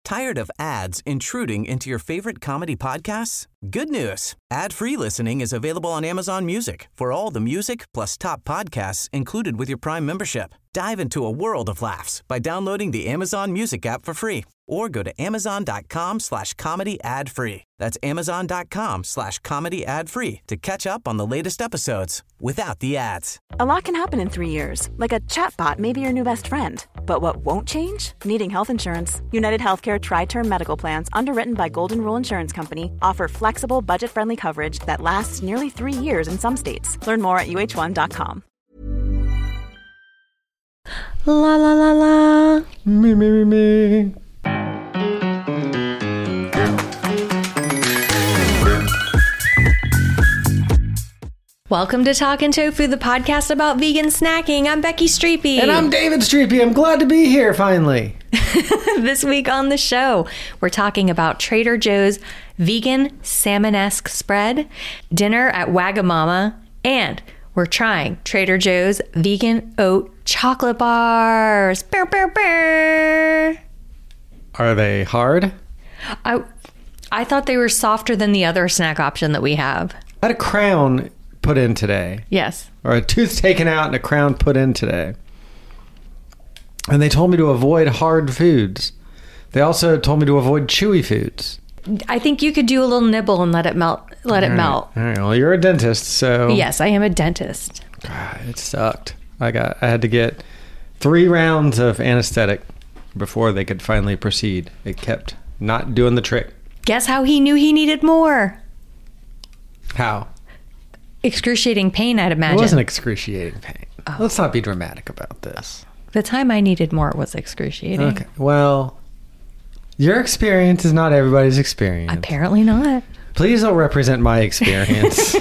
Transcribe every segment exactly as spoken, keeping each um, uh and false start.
Tired of ads intruding into your favorite comedy podcasts? Good news. Ad-free listening is available on Amazon Music for all the music plus top podcasts included with your Prime membership. Dive into a world of laughs by downloading the Amazon Music app for free or go to amazon.com slash comedy ad free. That's amazon.com slash comedy ad free to catch up on the latest episodes without the ads. A lot can happen in three years, like a chatbot may be your new best friend. But what won't change? Needing health insurance. United Healthcare Tri-Term Medical Plans, underwritten by Golden Rule Insurance Company, offer flexible, budget-friendly coverage that lasts nearly three years in some states. Learn more at U H one dot com. La la la la. Me, me, me, me. Welcome to Talkin' Tofu, the podcast about vegan snacking. I'm Becky Streepy. And I'm David Streepy. I'm glad to be here finally. This week on the show, we're talking about Trader Joe's vegan salmon-esque spread, dinner at Wagamama, and we're trying Trader Joe's vegan oat chocolate bars. Bow, bow, bow. Are they hard? I, I thought they were softer than the other snack option that we have. I had a crown put in today. Yes. Or a tooth taken out and a crown put in today. And they told me to avoid hard foods. They also told me to avoid chewy foods. I think you could do a little nibble and let it melt. Let All it right. melt. All right. Well, you're a dentist, so Yes, I am a dentist. God, it sucked. I got. I had to get three rounds of anesthetic before they could finally proceed. It kept not doing the trick. Guess how he knew he needed more? How? Excruciating pain, I'd imagine. It wasn't excruciating pain. Oh. Let's not be dramatic about this. The time I needed more was excruciating. Okay. Well, your experience is not everybody's experience. Apparently not. Please don't represent my experience.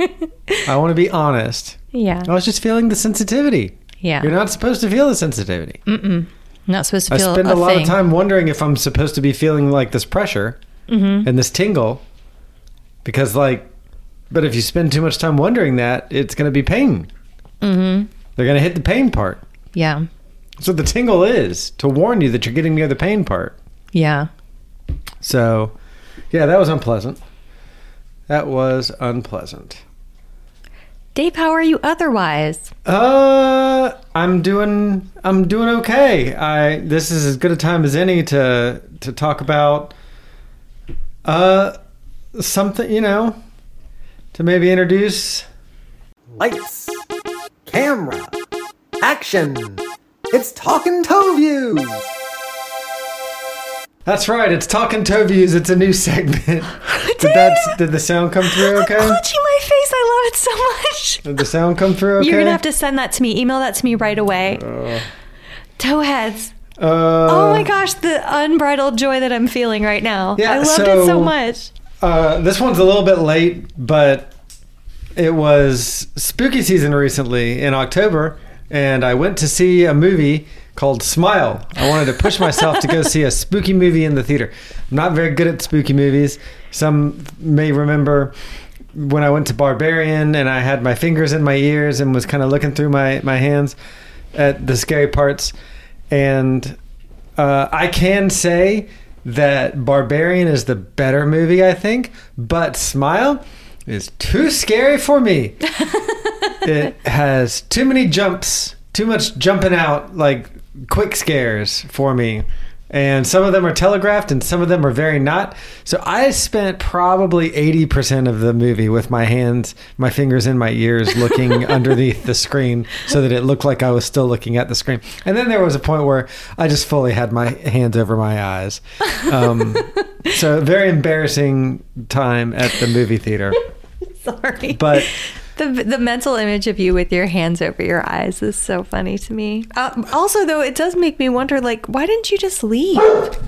I want to be honest. Yeah. I was just feeling the sensitivity. Yeah. You're not supposed to feel the sensitivity. Mm-mm. Not supposed to I feel spend a a lot thing. of time wondering if I'm supposed to be feeling like this pressure Mm-hmm. and this tingle. Because, like, but if you spend too much time wondering that, it's going to be pain. Mm-hmm. They're going to hit the pain part. Yeah. That's what the tingle is, to warn you that you're getting near the pain part. Yeah. So, yeah, that was unpleasant. That was unpleasant. Dave, how are you otherwise? Uh, I'm doing. I'm doing okay. I. This is as good a time as any to to talk about. Uh, something, you know, to maybe introduce. Lights, camera, action. It's Talkin' Toviews. That's right. It's Talkin' Toviews. It's a new segment. Did that? Did the sound come through? Okay. I'm clutching my face. I love it so much. Did the sound come through? Okay. You're gonna have to send that to me. Email that to me right away. Uh, Toeheads. uh, Oh my gosh, the unbridled joy that I'm feeling right now. Yeah, I loved so- it so much. Uh, this one's a little bit late, but it was spooky season recently in October, and I went to see a movie called Smile. I wanted to push myself to go see a spooky movie in the theater. I'm not very good at spooky movies. Some may remember when I went to Barbarian and I had my fingers in my ears and was kind of looking through my, my hands at the scary parts. And uh, I can say that Barbarian is the better movie, I think, but Smile is too scary for me. It has too many jumps, too much jumping out, like quick scares for me. And some of them are telegraphed and some of them are very not. So I spent probably eighty percent of the movie with my hands, my fingers in my ears, looking underneath the screen so that it looked like I was still looking at the screen. And then there was a point where I just fully had my hands over my eyes. Um, so very embarrassing time at the movie theater. Sorry. But The the mental image of you with your hands over your eyes is so funny to me. Uh, also, though, it does make me wonder, like, why didn't you just leave?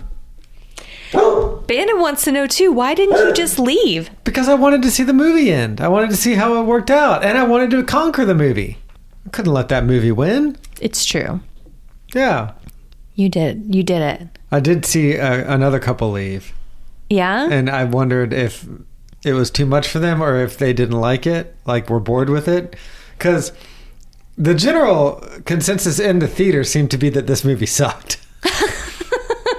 Bannon wants to know, too, why didn't you just leave? because I wanted to see the movie end. I wanted to see how it worked out. And I wanted to conquer the movie. I couldn't let that movie win. It's true. Yeah. You did. You did it. I did see uh, another couple leave. Yeah? And I wondered if it was too much for them or if they didn't like it, like were bored with it. Because the general consensus in the theater seemed to be that this movie sucked.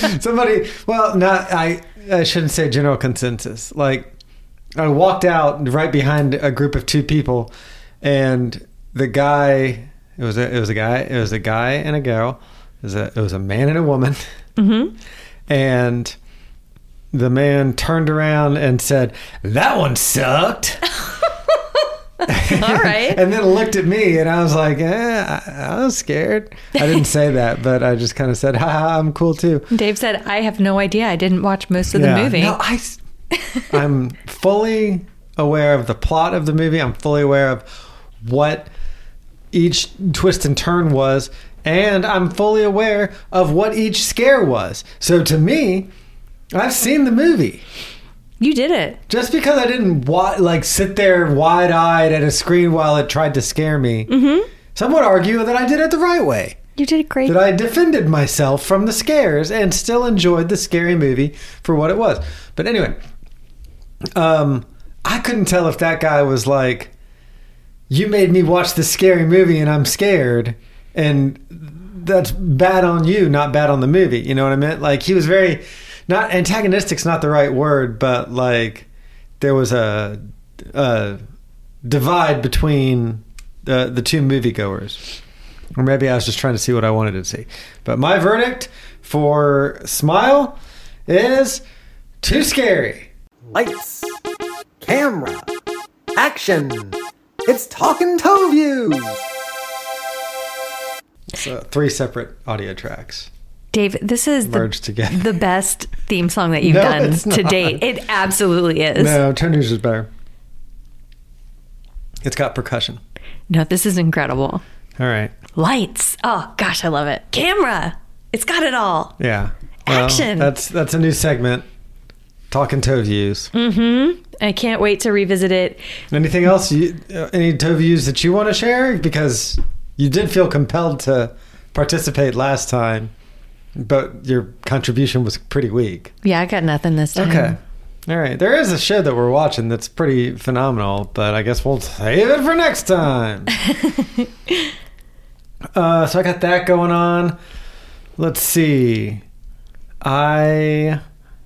Somebody, well, not I. I shouldn't say general consensus. Like, I walked out right behind a group of two people, and the guy. It was a. It was a guy. It was a guy and a girl. It was a. It was a man and a woman. Mm-hmm. And the man turned around and said, "That one sucked." All right. And then looked at me, and I was like, eh, I, I was scared. I didn't say that, but I just kind of said, "Ha, I'm cool too." Dave said, I have no idea. I didn't watch most of Yeah. the movie. No, I, I'm fully aware of the plot of the movie. I'm fully aware of what each twist and turn was, and I'm fully aware of what each scare was. So to me, I've seen the movie. You did it. Just because I didn't wa- like sit there wide-eyed at a screen while it tried to scare me, mm-hmm. some would argue that I did it the right way. You did great. That I defended myself from the scares and still enjoyed the scary movie for what it was. But anyway, um, I couldn't tell if that guy was like, you made me watch this scary movie and I'm scared, and that's bad on you, not bad on the movie. You know what I meant? Like, he was very... Not antagonistic's not the right word, but like there was a, a divide between the the two moviegoers, or maybe I was just trying to see what I wanted to see. But my verdict for Smile is too scary. Lights, camera, action. It's Talking Toe View. So three separate audio tracks. Dave, this is Merged the, together. the best theme song that you've No, done it's to not. date. It absolutely is. No, Turn News is better. It's got percussion. No, this is incredible. All right. Lights. Oh, gosh, I love it. Camera. It's got it all. Yeah. Well, Action. That's that's a new segment. Talking toe views. Mm-hmm. I can't wait to revisit it. Anything else? You, uh, any toe views that you want to share? Because you did feel compelled to participate last time, but your contribution was pretty weak. Yeah, I got nothing this time. Okay. All right. There is a show that we're watching that's pretty phenomenal, but I guess we'll save it for next time. uh, so I got that going on. Let's see. I...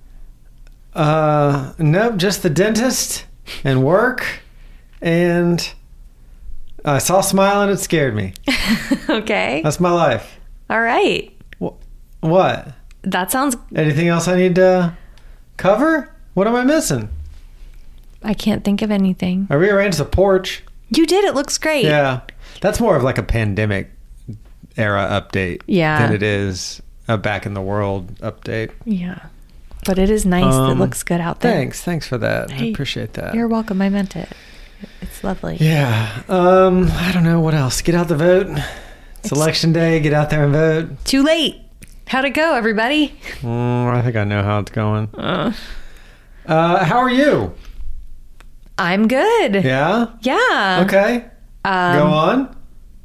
Uh, nope, just the dentist and work, and I saw Smile and it scared me. Okay. That's my life. All right. Wh- What? That sounds... Anything else I need to cover? What am I missing? I can't think of anything. I rearranged the porch. You did. It looks great. Yeah. That's more of like a pandemic era update Yeah. than it is a back in the world update. Yeah. But it is nice. Um, It looks good out there. Thanks. Thanks for that. I Hey, appreciate that. You're welcome. I meant it. It's lovely. Yeah. Um, I don't know what else. Get out the vote. It's election day. Get out there and vote. Too late. How'd it go, everybody? Mm, I think I know how it's going. Uh, how are you? I'm good. Yeah? Yeah. Okay. Um, Go on.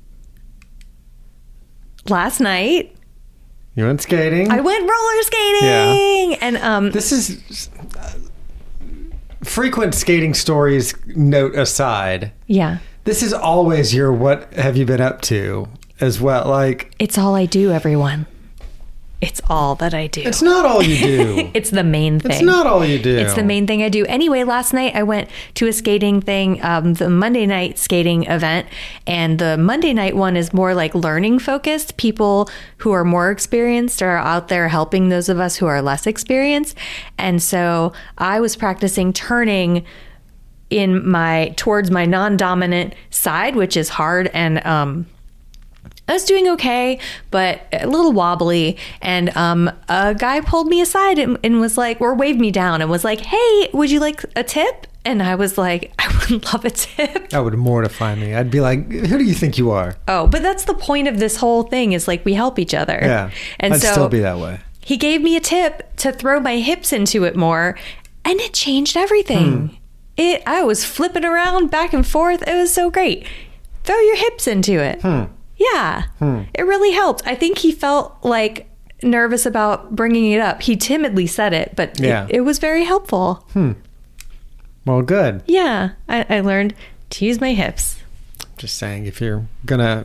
Last night, You went skating. I went roller skating. And um, This is uh, frequent skating stories note aside. yeah, This is always your what have you been up to as well. Like, it's all I do, everyone. It's all that I do. it's not all you do. It's the main thing. It's not all you do. It's the main thing I do. Anyway, last night I went to a skating thing, um, the Monday night skating event. And the Monday night one is more like learning focused. People who are more experienced are out there helping those of us who are less experienced. And so I was practicing turning in my towards my non-dominant side, which is hard, and um I was doing okay, but a little wobbly. And um, a guy pulled me aside and, and was like, or waved me down and was like, hey, would you like a tip? And I was like, I would love a tip. That would mortify me. I'd be like, who do you think you are? Oh, but that's the point of this whole thing is like we help each other. Yeah. And I'd so still be that way. he gave me a tip to throw my hips into it more, and it changed everything. Hmm. It I was flipping around back and forth. It was so great. Throw your hips into it. Hmm. Yeah, it really helped. I think he felt like nervous about bringing it up. He timidly said it, but Yeah. it, it was very helpful. Well, good. Yeah, I, I learned to use my hips. Just saying, if you're gonna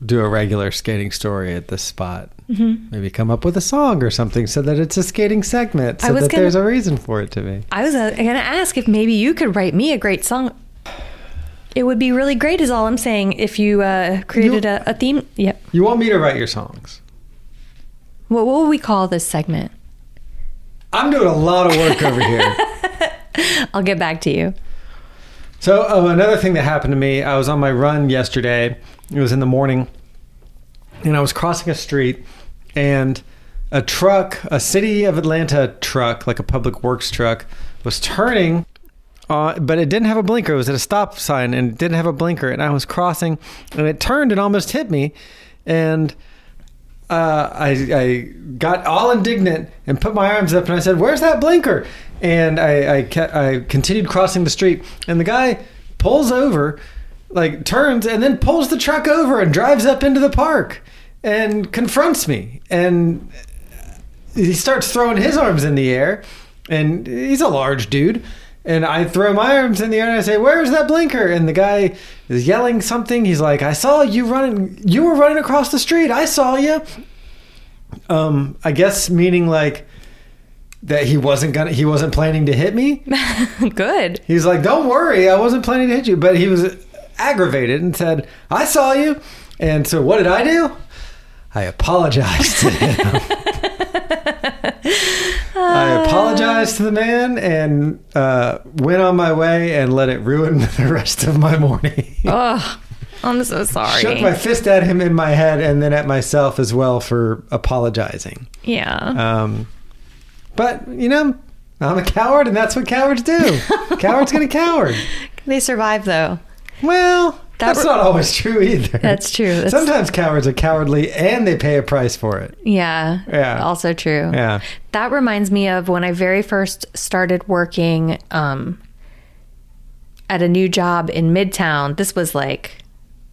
do a regular skating story at this spot. Mm-hmm. Maybe come up with a song or something so that it's a skating segment, so that gonna, there's a reason for it to be. I was uh, going to ask if maybe you could write me a great song. It would be really great is all I'm saying if you uh, created you, a, a theme. Yep. You want me to write your songs? Well, what would we call this segment? I'm doing a lot of work over here. I'll get back to you. So oh, another thing that happened to me, I was on my run yesterday. It was in the morning, and I was crossing a street, and a truck, a City of Atlanta truck, like a public works truck, was turning, uh, but it didn't have a blinker. It was at a stop sign, and it didn't have a blinker, and I was crossing, and it turned and almost hit me, and uh, I, I got all indignant and put my arms up, and I said, "Where's that blinker?" And I, I, kept, I continued crossing the street, and the guy pulls over, like turns, and then pulls the truck over and drives up into the park and confronts me. And he starts throwing his arms in the air, and he's a large dude. And I throw my arms in the air and I say, "Where's that blinker?" And the guy is yelling something. He's like, "I saw you running. You were running across the street. I saw you." Um, I guess meaning like, that he wasn't gonna, he wasn't planning to hit me. Good. He's like, "Don't worry, I wasn't planning to hit you," but he was aggravated and said, "I saw you." And so, what did I do? I apologized to him. I apologized to the man and uh, went on my way and let it ruin the rest of my morning. Oh, I'm so sorry. Shook my fist at him in my head and then at myself as well for apologizing. Yeah. Um. But, you know, I'm a coward, and that's what cowards do. Cowards gonna coward. They survive, though. Well, that that's re- not always true either. That's true. That's... Sometimes cowards are cowardly, and they pay a price for it. Yeah. Yeah. Also true. Yeah. That reminds me of when I very first started working um, at a new job in Midtown. This was like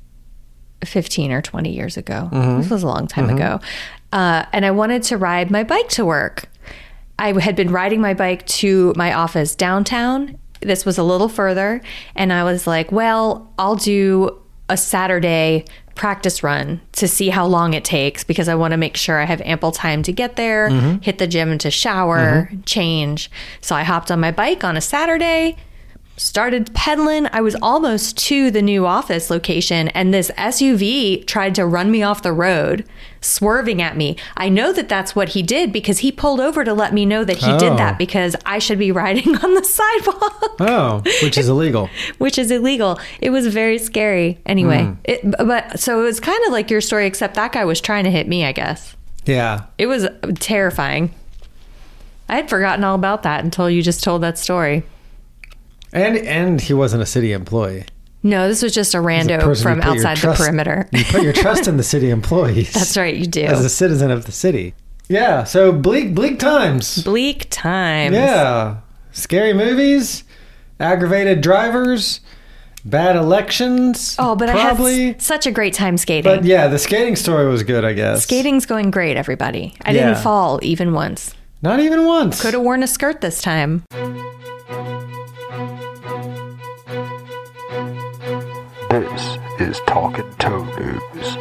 fifteen or twenty years ago. Mm-hmm. This was a long time mm-hmm. ago. Uh, and I wanted to ride my bike to work. I had been riding my bike to my office downtown. This was a little further. And I was like, well, I'll do a Saturday practice run to see how long it takes because I want to make sure I have ample time to get there, mm-hmm. hit the gym to shower, mm-hmm. change. So I hopped on my bike on a Saturday, started pedaling. I was almost to the new office location, and this S U V tried to run me off the road, swerving at me. I know that that's what he did because he pulled over to let me know that he oh. did that because I should be riding on the sidewalk. Oh, which is illegal. Which is illegal. It was very scary. Anyway, mm. it, but so it was kind of like your story, except that guy was trying to hit me, I guess. Yeah. It was terrifying. I had forgotten all about that until you just told that story. And and he wasn't a city employee. No, this was just a rando a from outside trust, the perimeter. You put your trust in the city employees. That's right, you do. As a citizen of the city. Yeah, so bleak, bleak times. Bleak times. Yeah. Scary movies, aggravated drivers, bad elections. Oh, but probably. I had such a great time skating. But yeah, the skating story was good, I guess. Skating's going great, everybody. I yeah. didn't fall even once. Not even once. Could have worn a skirt this time. This is Talking Toe News.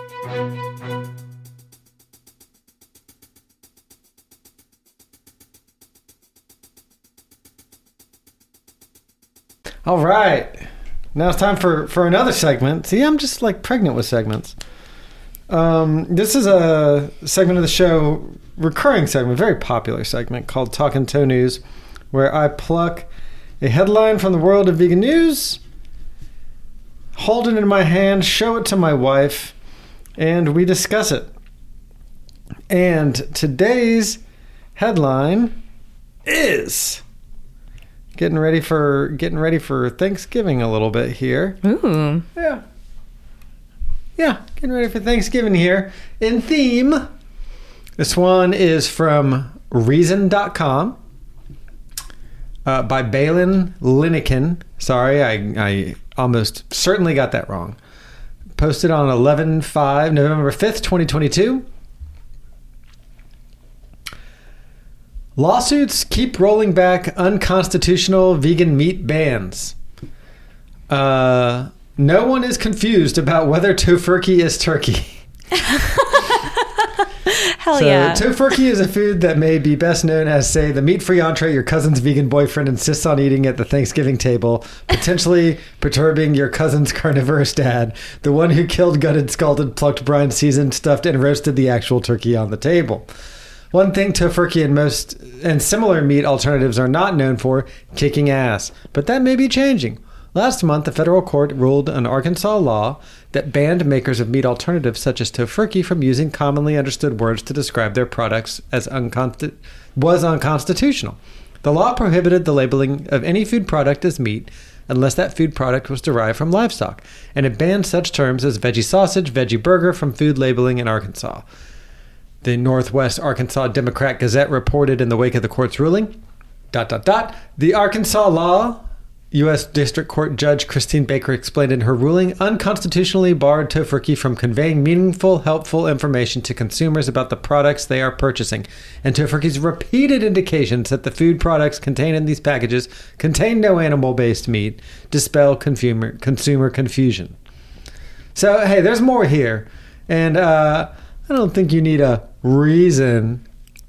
All right. Now it's time for, for another segment. See, I'm just like pregnant with segments. Um, this is a segment of the show, recurring segment, very popular segment called Talking Toe News, where I pluck a headline from the world of vegan news, hold it in my hand, show it to my wife, and we discuss it. And today's headline is getting ready for getting ready for Thanksgiving a little bit here. Ooh. Yeah. Yeah, getting ready for Thanksgiving here. In theme, this one is from reason dot com. Uh, by Balin Linnikin. Sorry, I, I almost certainly got that wrong. Posted on eleven five, November fifth, twenty twenty-two. Lawsuits keep rolling back unconstitutional vegan meat bans. Uh, No one is confused about whether tofurkey is turkey. Hell so, yeah. Tofurkey is a food that may be best known as, say, the meat-free entree your cousin's vegan boyfriend insists on eating at the Thanksgiving table, potentially perturbing your cousin's carnivorous dad, the one who killed, gutted, scalded, plucked, brined, seasoned, stuffed, and roasted the actual turkey on the table. One thing tofurkey and most and similar meat alternatives are not known for, kicking ass. But that may be changing. Last month, the federal court ruled an Arkansas law that banned makers of meat alternatives such as tofurkey from using commonly understood words to describe their products as unconsti- was unconstitutional. The law prohibited the labeling of any food product as meat unless that food product was derived from livestock, and it banned such terms as veggie sausage, veggie burger from food labeling in Arkansas. The Northwest Arkansas Democrat Gazette reported in the wake of the court's ruling, dot, dot, dot, the Arkansas law, U S District Court Judge Christine Baker explained in her ruling, unconstitutionally barred tofurkey from conveying meaningful, helpful information to consumers about the products they are purchasing. And tofurkey's repeated indications that the food products contained in these packages contain no animal-based meat dispel consumer, consumer confusion. So, hey, there's more here. And uh, I don't think you need a reason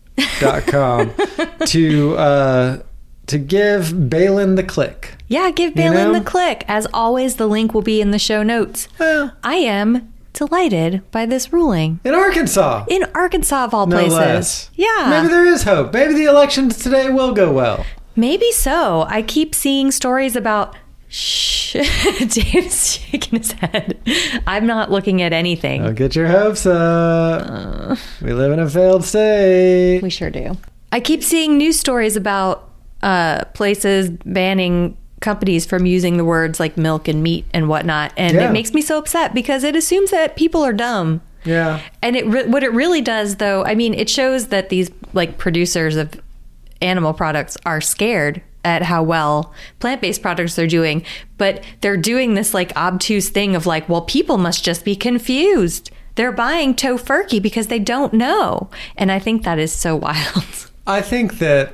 dot com to... Uh, to give Balin the click. Yeah, give Balin You know? the click. As always, the link will be in the show notes. Well, I am delighted by this ruling. in Arkansas. In Arkansas, of all No places. less. Yeah. Maybe there is hope. Maybe the elections today will go well. Maybe so. I keep seeing stories about... Shh. Dave's shaking his head. I'm not looking at anything. Don't get your hopes up. Uh, we live in a failed state. We sure do. I keep seeing news stories about uh, places banning companies from using the words like milk and meat and whatnot. And Yeah. it makes me so upset because it assumes that people are dumb. Yeah. And it re- what it really does, though, I mean, it shows that these like producers of animal products are scared at how well plant-based products are doing. But they're doing this like obtuse thing of like, well, people must just be confused. They're buying tofurkey because they don't know. And I think that is so wild. I think that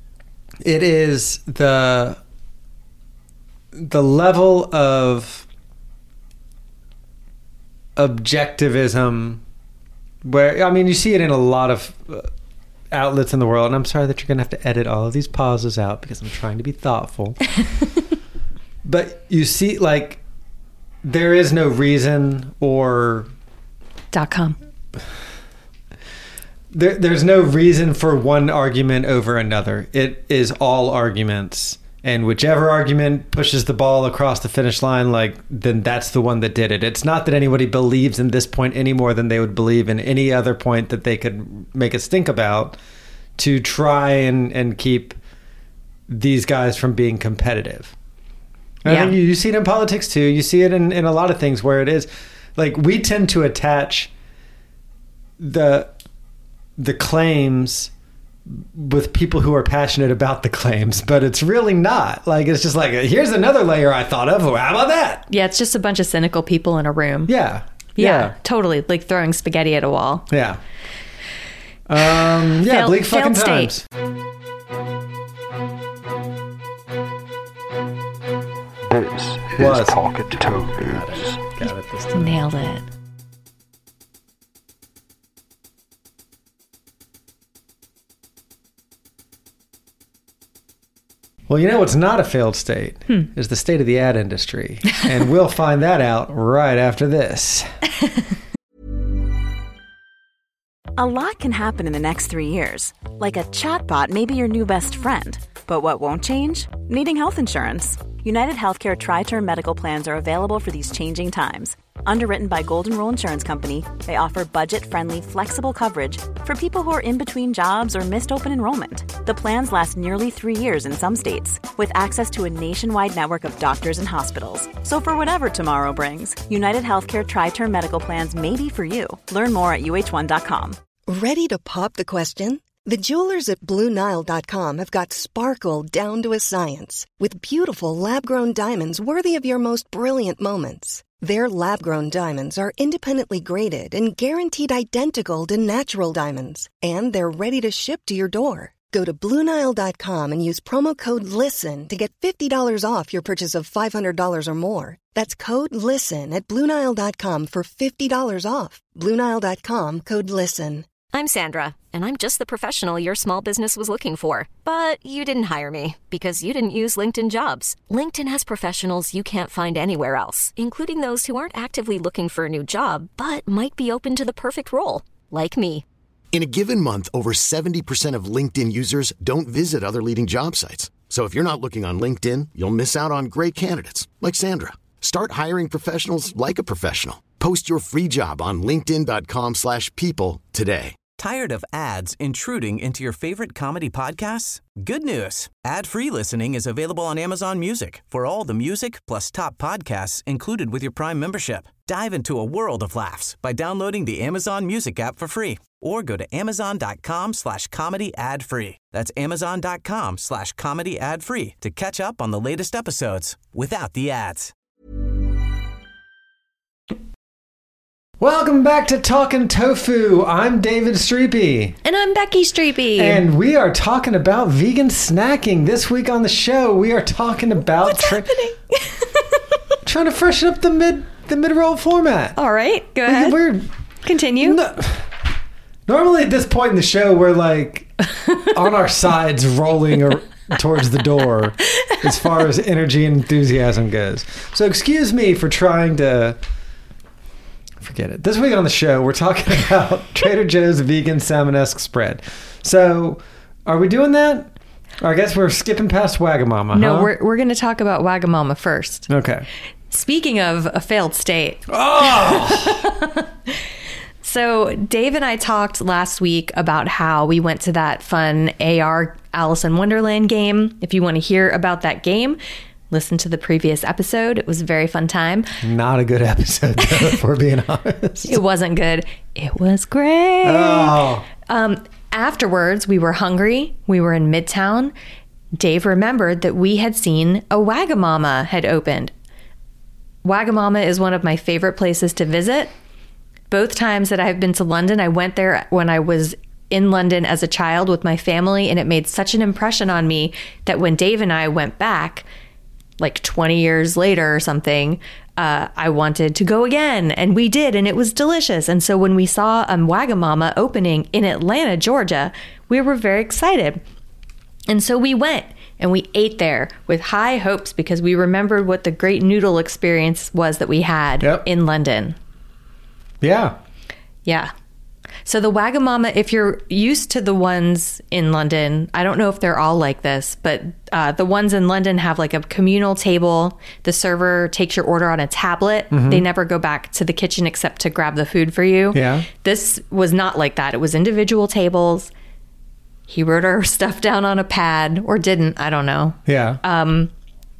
it is the the level of objectivism where, I mean, you see it in a lot of uh, outlets in the world, and I'm sorry that you're going to have to edit all of these pauses out because I'm trying to be thoughtful. But you see, like, there is no reason or... Dot com. There, there's no reason for one argument over another. It is all arguments. And whichever argument pushes the ball across the finish line, like, then that's the one that did it. It's not that anybody believes in this point any more than they would believe in any other point that they could make a stink about to try and, and keep these guys from being competitive. And Yeah. I think you, you see it in politics too. You see it in, in a lot of things where it is like we tend to attach the the claims with people who are passionate about the claims, but it's really not. Like, it's just like, here's another layer I thought of. How about that? Yeah, it's just a bunch of cynical people in a room. Yeah. Yeah, totally. Like throwing spaghetti at a wall. Yeah. Um, yeah, Failed- bleak fucking failed times. state. This Was. is Talking Toe News. Got it this time. Nailed it. Well, you know what's not a failed state Hmm. is the state of the ad industry. And we'll find that out right after this. A lot can happen in the next three years. Like a chatbot may be your new best friend. But what won't change? Needing health insurance. United Healthcare Tri-Term Medical Plans are available for these changing times. Underwritten by Golden Rule Insurance Company, they offer budget-friendly, flexible coverage for people who are in between jobs or missed open enrollment. The plans last nearly three years in some states, with access to a nationwide network of doctors and hospitals. So for whatever tomorrow brings, United Healthcare Tri-Term Medical Plans may be for you. Learn more at U H one dot com. Ready to pop the question? The jewelers at Blue Nile dot com have got sparkle down to a science with beautiful lab-grown diamonds worthy of your most brilliant moments. Their lab-grown diamonds are independently graded and guaranteed identical to natural diamonds, and they're ready to ship to your door. Go to Blue Nile dot com and use promo code LISTEN to get fifty dollars off your purchase of five hundred dollars or more. That's code LISTEN at Blue Nile dot com for fifty dollars off. Blue Nile dot com, code LISTEN. I'm Sandra, and I'm just the professional your small business was looking for. But you didn't hire me because you didn't use LinkedIn Jobs. LinkedIn has professionals you can't find anywhere else, including those who aren't actively looking for a new job, but might be open to the perfect role, like me. In a given month, over seventy percent of LinkedIn users don't visit other leading job sites. So if you're not looking on LinkedIn, you'll miss out on great candidates like Sandra. Start hiring professionals like a professional. Post your free job on linkedin dot com slash people today. Tired of ads intruding into your favorite comedy podcasts? Good news. Ad-free listening is available on Amazon Music for all the music plus top podcasts included with your Prime membership. Dive into a world of laughs by downloading the Amazon Music app for free or go to amazon.com slash comedy ad free. That's amazon.com slash comedy ad free to catch up on the latest episodes without the ads. Welcome back to Talkin' Tofu. I'm David Streepy. And I'm Becky Streepy. And we are talking about vegan snacking. This week on the show, we are talking about... What's tra- happening? trying to freshen up the mid the mid-roll format. All right, go ahead. We're, Continue. No, normally at this point in the show, we're like on our sides rolling or, towards the door as far as energy and enthusiasm goes. So excuse me for trying to... Forget it. This week on the show, we're talking about Trader Joe's vegan salmon-esque spread. So, are we doing that? Or I guess we're skipping past Wagamama, No, huh? we're we're going to talk about Wagamama first. Okay. Speaking of a failed state. Oh! So, Dave and I talked last week about how we went to that fun A R Alice in Wonderland game. If you want to hear about that game, listen to the previous episode. It was a very fun time. Not a good episode, though, if we're being honest. It wasn't good. It was great. Oh. Um, afterwards, we were hungry. We were in Midtown. Dave remembered that we had seen a Wagamama had opened. Wagamama is one of my favorite places to visit. Both times that I've been to London, I went there when I was in London as a child with my family, and it made such an impression on me that when Dave and I went back, like twenty years later or something, uh, I wanted to go again. And we did, and it was delicious. And so when we saw um, Wagamama opening in Atlanta, Georgia, we were very excited. And so we went and we ate there with high hopes because we remembered what the great noodle experience was that we had Yep. in London. Yeah. Yeah. So the Wagamama, if you're used to the ones in London, I don't know if they're all like this, but uh, the ones in London have like a communal table. The server takes your order on a tablet. Mm-hmm. They never go back to the kitchen except to grab the food for you. Yeah. This was not like that. It was individual tables. He wrote our stuff down on a pad, or didn't. I don't know. Yeah. Um,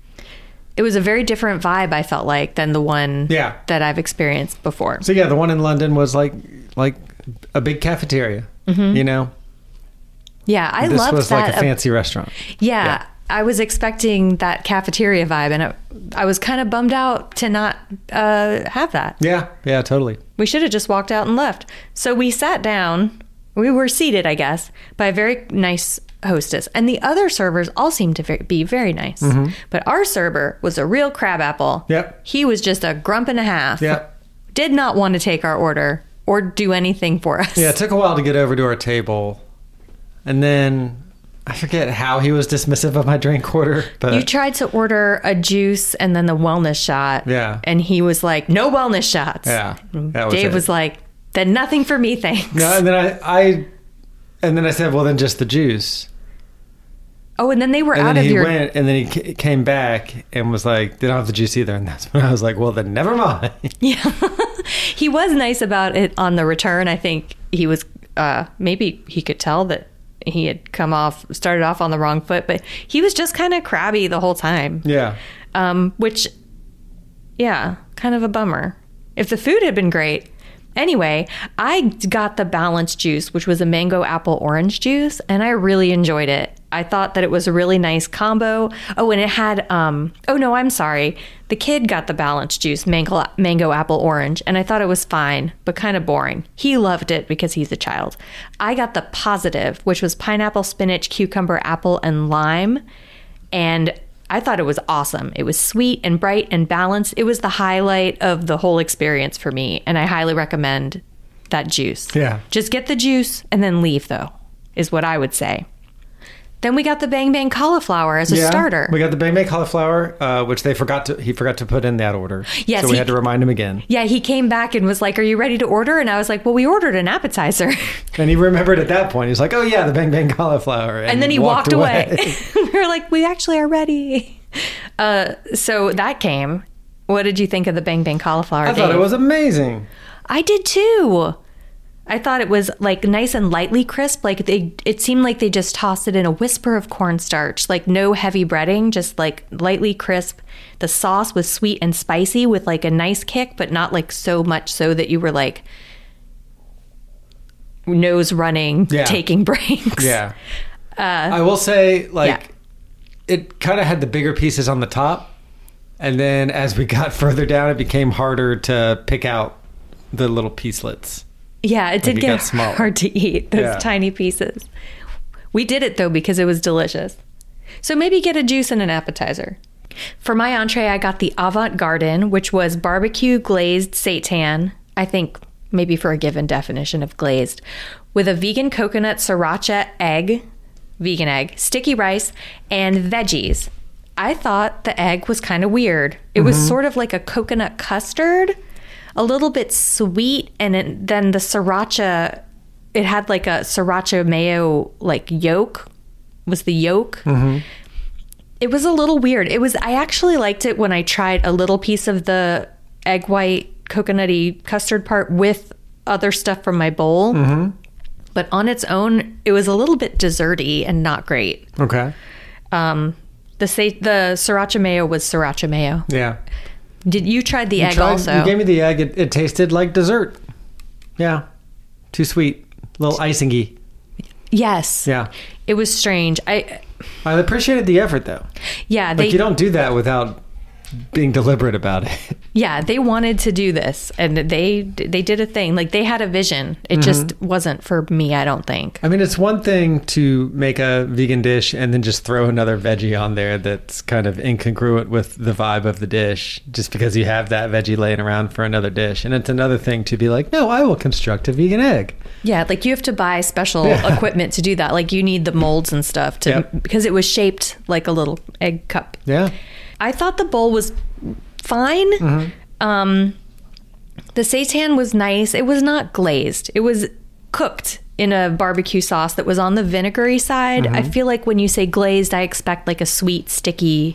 it was a very different vibe, I felt like, than the one Yeah. that I've experienced before. So, yeah, the one in London was like like a big cafeteria, Mm-hmm. you know? Yeah, I this loved was that. like a fancy restaurant. Yeah, Yeah. I was expecting that cafeteria vibe, and it, I was kind of bummed out to not uh, have that. Yeah. Yeah, totally. We should have just walked out and left. So we sat down. We were seated, I guess, by a very nice hostess. And the other servers all seemed to ve- be very nice. Mm-hmm. But our server was a real crabapple. Yep. He was just a grump and a half. Yep. Did not want to take our order or do anything for us. Yeah, it took a while to get over to our table. And then I forget how he was dismissive of my drink order. But You tried to order a juice and then the wellness shot. Yeah. And he was like, no wellness shots. Yeah, that was Dave it. was like, then nothing for me, thanks. No, and then I, I, and then I said, well, then just the juice. Oh, and then they were And out then of he your... went, and then he ca- came back and was like, they don't have the juice either. And that's when I was like, well, then never mind. Yeah. He was nice about it on the return. I think he was, uh, maybe he could tell that he had come off, started off on the wrong foot, but he was just kind of crabby the whole time. Yeah. Um, which, yeah, kind of a bummer. If the food had been great. Anyway, I got the balanced juice, which was a mango apple orange juice, and I really enjoyed it. I thought that it was a really nice combo. Oh, and it had, um, oh no, I'm sorry. The kid got the balanced juice, mango, mango, apple, orange, and I thought it was fine, but kind of boring. He loved it because he's a child. I got the positive, which was pineapple, spinach, cucumber, apple, and lime. And I thought it was awesome. It was sweet and bright and balanced. It was the highlight of the whole experience for me. And I highly recommend that juice. Yeah. Just get the juice and then leave, though, is what I would say. Then we got the Bang Bang cauliflower as a yeah, starter. We got the Bang Bang cauliflower, uh, which they forgot to, he forgot to put in that order. Yes, so we he, had to remind him again. Yeah, he came back and was like, are you ready to order? And I was like, well, we ordered an appetizer. And he remembered at that point. He was like, oh yeah, the Bang Bang cauliflower. And, and then he walked, walked away. away. We were like, we actually are ready. Uh, so that came. What did you think of the Bang Bang cauliflower? I Dave? thought it was amazing. I did too. I thought it was like nice and lightly crisp. Like they, it seemed like they just tossed it in a whisper of cornstarch. Like no heavy breading, just like lightly crisp. The sauce was sweet and spicy with like a nice kick, but not like so much so that you were like nose running, yeah. taking breaks. Yeah. Uh, I will say, like, yeah. it kind of had the bigger pieces on the top, and then as we got further down, it became harder to pick out the little piecelets. Yeah, it did like get hard to eat, those yeah. tiny pieces. We did it, though, because it was delicious. So maybe get a juice and an appetizer. For my entree, I got the Avant Garden, which was barbecue glazed seitan, I think maybe for a given definition of glazed, with a vegan coconut sriracha egg, vegan egg, sticky rice, and veggies. I thought the egg was kind of weird. It mm-hmm. was sort of like a coconut custard, a little bit sweet, and it, then the sriracha, it had like a sriracha mayo like yolk, was the yolk. Mm-hmm. It was a little weird. It was, I actually liked it when I tried a little piece of the egg white coconutty custard part with other stuff from my bowl. Mm-hmm. But on its own, it was a little bit desserty and not great. Okay. Um, the the sriracha mayo was sriracha mayo. Yeah. Did you try the you egg tried, also? You gave me the egg. It, it tasted like dessert. Yeah. Too sweet. A little icingy. Yes. Yeah. It was strange. I I appreciated the effort, though. Yeah. They, like, you don't do that without being deliberate about it. Yeah, they wanted to do this, and they they did a thing. Like, they had a vision. It mm-hmm. just wasn't for me, I don't think. I mean, it's one thing to make a vegan dish and then just throw another veggie on there that's kind of incongruent with the vibe of the dish, just because you have that veggie laying around for another dish. And it's another thing to be like, no, I will construct a vegan egg. Yeah, like you have to buy special yeah. equipment to do that. Like, you need the molds and stuff to yep. because it was shaped like a little egg cup. Yeah. I thought the bowl was fine. Mm-hmm. Um, the seitan was nice. It was not glazed. It was cooked in a barbecue sauce that was on the vinegary side. Mm-hmm. I feel like when you say glazed, I expect like a sweet, sticky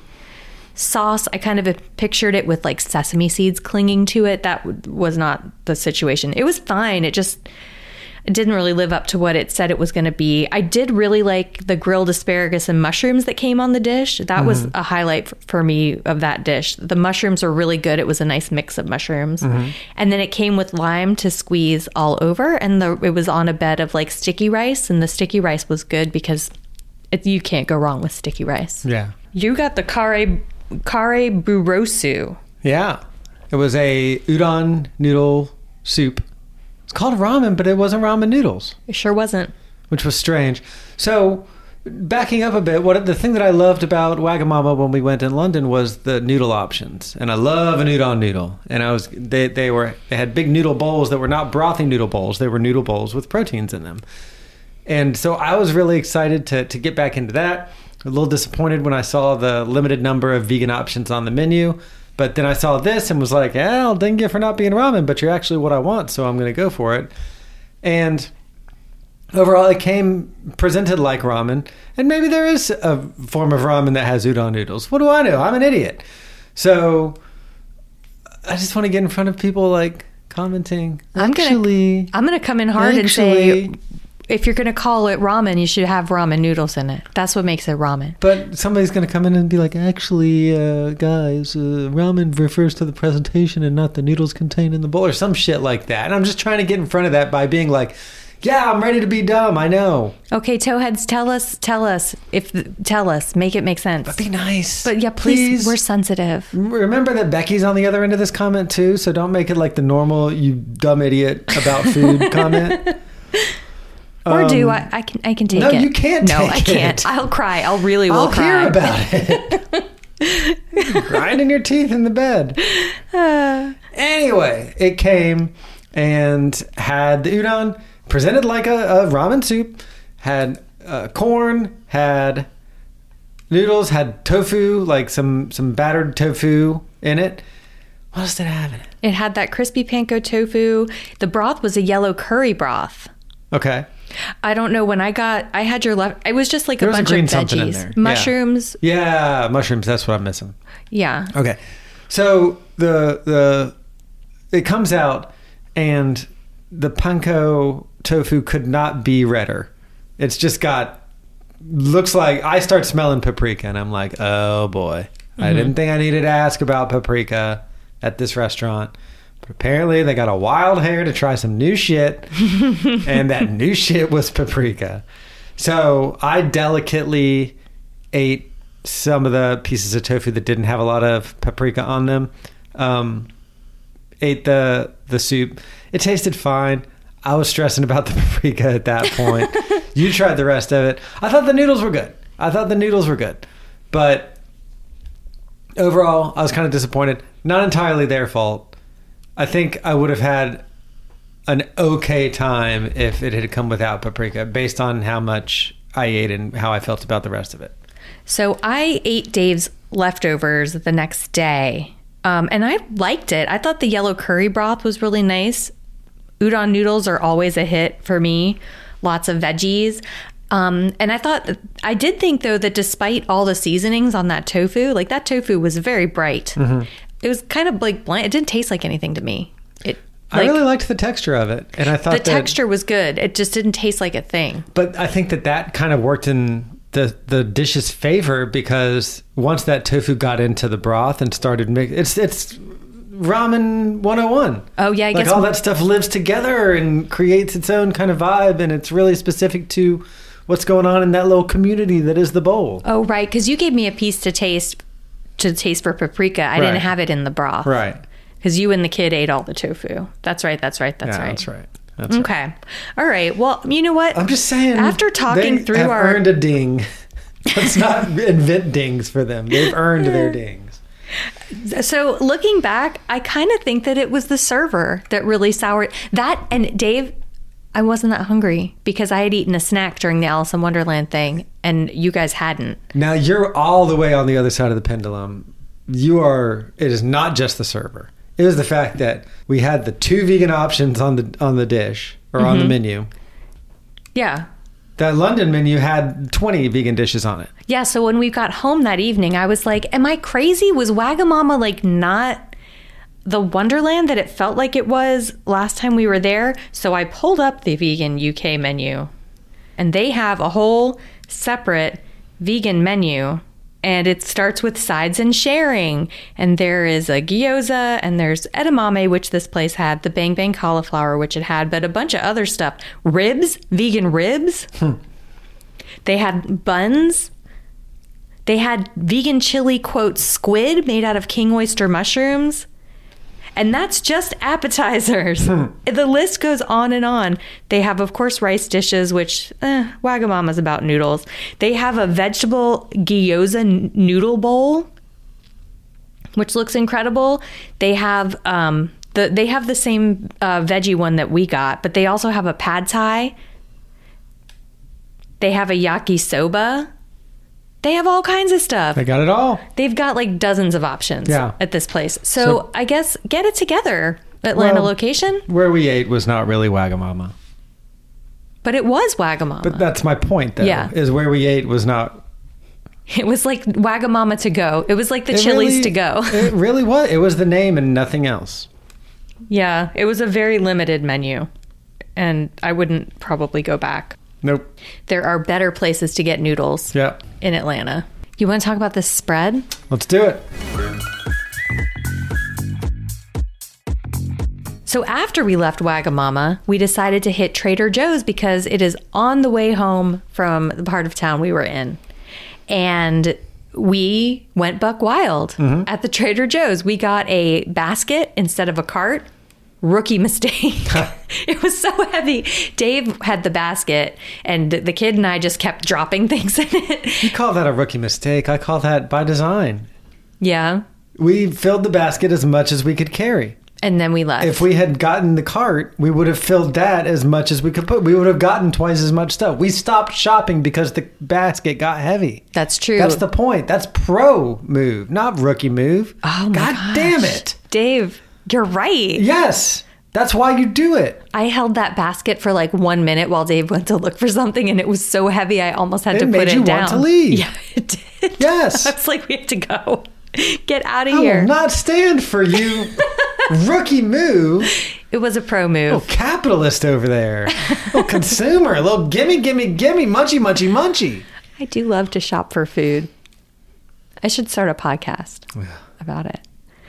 sauce. I kind of pictured it with like sesame seeds clinging to it. That w- was not the situation. It was fine. It just... It didn't really live up to what it said it was going to be. I did really like the grilled asparagus and mushrooms that came on the dish. That mm-hmm. was a highlight f- for me of that dish. The mushrooms were really good. It was a nice mix of mushrooms. Mm-hmm. And then it came with lime to squeeze all over. And the, it was on a bed of like sticky rice. And the sticky rice was good because it, you can't go wrong with sticky rice. Yeah. You got the kare, kare burosu. Yeah. It was a udon noodle soup. It's called ramen, but it wasn't ramen noodles. It sure wasn't. Which was strange. So, backing up a bit, what the thing that I loved about Wagamama when we went in London was the noodle options. And I love an udon noodle. And I was they they were they had big noodle bowls that were not brothy noodle bowls. They were noodle bowls with proteins in them. And so I was really excited to to get back into that. A little disappointed when I saw the limited number of vegan options on the menu. But then I saw this and was like, yeah, I'll ding you for not being ramen, but you're actually what I want, so I'm going to go for it. And overall, it came presented like ramen. And maybe there is a form of ramen that has udon noodles. What do I know? I'm an idiot. So I just want to get in front of people like commenting. I'm actually, gonna, I'm going to come in hard actually, and say... If you're going to call it ramen, you should have ramen noodles in it. That's what makes it ramen. But somebody's going to come in and be like, actually, uh, guys, uh, ramen refers to the presentation and not the noodles contained in the bowl or some shit like that. And I'm just trying to get in front of that by being like, Yeah, I'm ready to be dumb. I know. Okay, towheads, tell us, tell us, if tell us, make it make sense. But be nice. But yeah, please, Please. we're sensitive. Remember that Becky's on the other end of this comment too, so don't make it like the normal "you dumb idiot about food" comment. Or Um, do I? I can. I can take no, it. you can't No, take I can't. it. I'll cry. I'll really will I'll cry. hear about it. Grinding your teeth in the bed. Anyway, it came and had the udon presented like a, a ramen soup, had uh, corn, had noodles, had tofu, like some, some battered tofu in it. What else did it have in it? It had that crispy panko tofu. The broth was a yellow curry broth. Okay. I don't know when I got. I had your left. It was just like There a was a bunch green of something in veggies, there. Yeah. mushrooms. Yeah, mushrooms. That's what I'm missing. Yeah. Okay. So the the it comes out and the panko tofu could not be redder. It's just got looks like I start smelling paprika and I'm like, "Oh boy. Mm-hmm. I didn't think I needed to ask about paprika at this restaurant." But apparently they got a wild hair to try some new shit. And that new shit was paprika. So I delicately ate some of the pieces of tofu that didn't have a lot of paprika on them. Um, ate the the soup. It tasted fine. I was stressing about the paprika at that point. You tried the rest of it. I thought the noodles were good. I thought the noodles were good. But overall, I was kind of disappointed. Not entirely their fault. I think I would have had an okay time if it had come without paprika based on how much I ate and how I felt about the rest of it. So I ate Dave's leftovers the next day, um, and I liked it. I thought the yellow curry broth was really nice. Udon noodles are always a hit for me. Lots of veggies. Um, and I thought, I did think though that despite all the seasonings on that tofu, like that tofu was very bright. Mm-hmm. It was kind of like bland. It didn't taste like anything to me. It. Like, I really liked the texture of it, and I thought the that, texture was good. It just didn't taste like a thing. But I think that that kind of worked in the the dish's favor because once that tofu got into the broth and started mix, it's it's ramen one oh one. Oh yeah, I like guess all that stuff lives together and creates its own kind of vibe, and it's really specific to what's going on in that little community that is the bowl. Oh right, because you gave me a piece to taste to taste for paprika. I Right. didn't have it in the broth. Right. Because you and the kid ate all the tofu. That's right. That's right. That's yeah, right. That's right. That's okay. Right. All right. Well, you know what? I'm just saying. After talking they through have our earned a ding. Let's not invent dings for them. They've earned their dings. So looking back, I kind of think that it was the server that really soured that. And Dave, I wasn't that hungry because I had eaten a snack during the Alice in Wonderland thing, and you guys hadn't. Now you're all the way on the other side of the pendulum. You are. It is not just the server. It was the fact that we had the two vegan options on the on the dish or mm-hmm. on the menu. Yeah. That London menu had twenty vegan dishes on it. Yeah, so when we got home that evening, I was like, am I crazy? Was Wagamama like not the Wonderland that it felt like it was last time we were there? So I pulled up the vegan U K menu, and they have a whole separate vegan menu. And it starts with sides and sharing. And there is a gyoza, and there's edamame, which this place had, the bang bang cauliflower, which it had, but a bunch of other stuff. Ribs, vegan ribs. Hmm. They had buns. They had vegan chili, quote, squid made out of king oyster mushrooms. And that's just appetizers. Hmm. The list goes on and on. They have, of course, rice dishes, which eh, Wagamama's about noodles. They have a vegetable gyoza n- noodle bowl, which looks incredible. They have um, the they have the same uh, veggie one that we got, but they also have a pad thai. They have a yakisoba. They have all kinds of stuff. They got it all. They've got like dozens of options yeah. at this place. So, so I guess get it together, Atlanta well, location. Where we ate was not really Wagamama. But it was Wagamama. But that's my point, though. Yeah. Is where we ate was not. It was like Wagamama to go. It was like the it Chili's really, to go. It really was. It was the name and nothing else. Yeah. It was a very limited menu. And I wouldn't probably go back. Nope. There are better places to get noodles yeah. in Atlanta. You want to talk about this spread? So after we left Wagamama, we decided to hit Trader Joe's because it is on the way home from the part of town we were in. And we went buck wild mm-hmm. at the Trader Joe's. We got a basket instead of a cart. Rookie mistake. It was so heavy. Dave had the basket and the kid and I just kept dropping things in it. You call that a rookie mistake. I call that by design. Yeah. We filled the basket as much as we could carry. And then we left. If we had gotten the cart, we would have filled that as much as we could put. We would have gotten twice as much stuff. We stopped shopping because the basket got heavy. That's true. That's the point. That's pro move, not rookie move. Oh my God gosh. damn it. Dave, you're right. Yes. That's why you do it. I held that basket for like one minute while Dave went to look for something, and it was so heavy I almost had it to put it down. It made you want to leave. Yeah, it did. Yes. I was like, we have to go. Get out of I here. will not stand for you. Rookie move. It was a pro move. Little capitalist over there. Little consumer. A little gimme, gimme, gimme. Munchy, munchy, munchy. I do love to shop for food. I should start a podcast yeah. about it.